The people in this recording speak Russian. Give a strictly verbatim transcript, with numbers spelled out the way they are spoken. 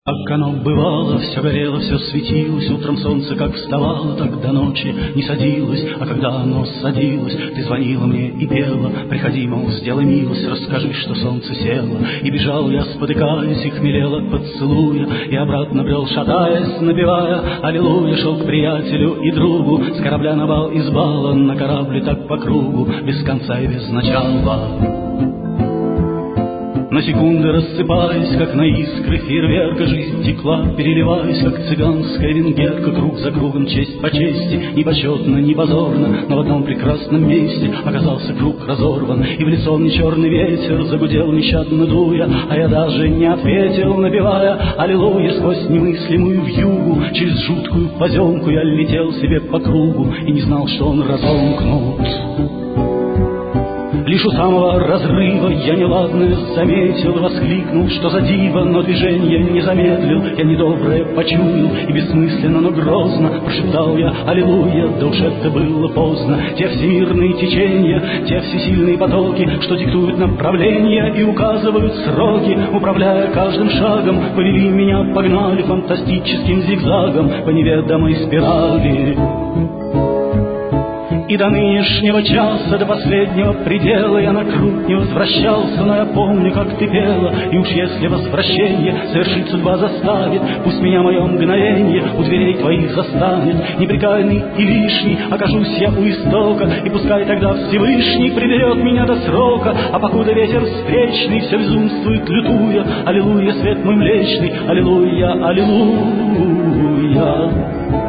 Как оно бывало, все горело, все светилось, утром солнце как вставало, так до ночи не садилось, а когда оно садилось, ты звонила мне и пела, приходи, мол, сделай милость, расскажи, что солнце село. И бежал я, спотыкаясь, и хмелел от поцелуя, и обратно брел, шатаясь, напевая аллилуйя, шел к приятелю и другу, с корабля на бал из бала, на корабле так по кругу, без конца и без начала. На секунды рассыпаясь, как на искры фейерверка, жизнь текла, переливаясь, как цыганская венгерка, круг за кругом, честь по чести, ни почетно, ни позорно, но в одном прекрасном месте оказался круг разорван, и в лицо мне черный ветер загудел нещадно дуя, а я даже не ответил, напевая аллилуйя, сквозь немыслимую вьюгу, через жуткую поземку я летел себе по кругу и не знал, что он разомкнут. Лишь у самого разрыва я неладное заметил, воскликнул, что за диво, но движение не замедлил. Я недоброе почуял, и бессмысленно, но грозно прошептал я аллилуйя, да уж это было поздно. Те всемирные течения, те всесильные потоки, что диктуют направления и указывают сроки, управляя каждым шагом, повели меня, погнали фантастическим зигзагом по неведомой спирали. И до нынешнего часа, до последнего предела я на круг не возвращался, но я помню, как ты пела. И уж если возвращение совершить судьба заставит, пусть меня мое мгновенье у дверей твоих застанет. Неприкаянный и лишний окажусь я у истока, и пускай тогда Всевышний приберет меня до срока. А покуда ветер встречный все безумствует, лютуя, аллилуйя, свет мой млечный, аллилуйя, аллилуйя.